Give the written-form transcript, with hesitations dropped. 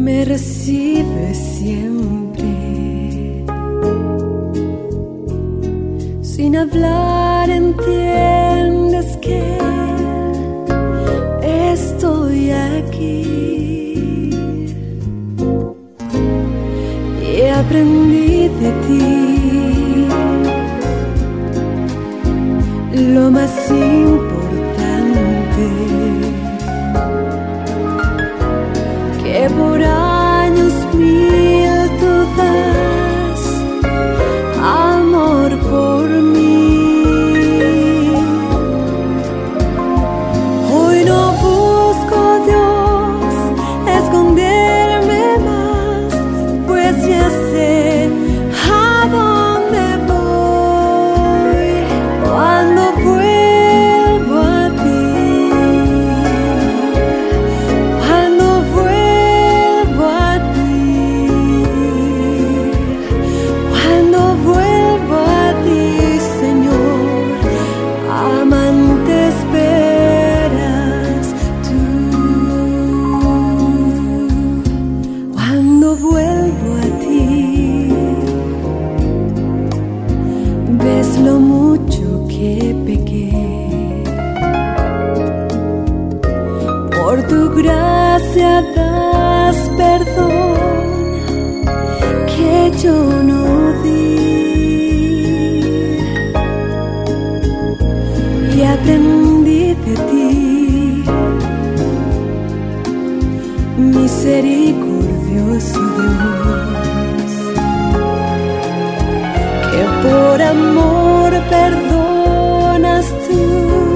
me recibes siempre. Sin hablar entiendes que estoy aquí. Y aprendí de ti lo más importante, que por años mil tú das amor por mí. Hoy no busco, Dios, esconderme más, pues ya sé a dónde voy cuando vuelvo a ti. Cuando vuelvo a ti. Cuando vuelvo a ti, Señor, amante esperas tú. Cuando vuelvo a ti, ves lo mucho que pequé. Por tu gracia das perdón que yo no di. Y aprendí de ti, misericordioso Dios, que por amor perdonas tú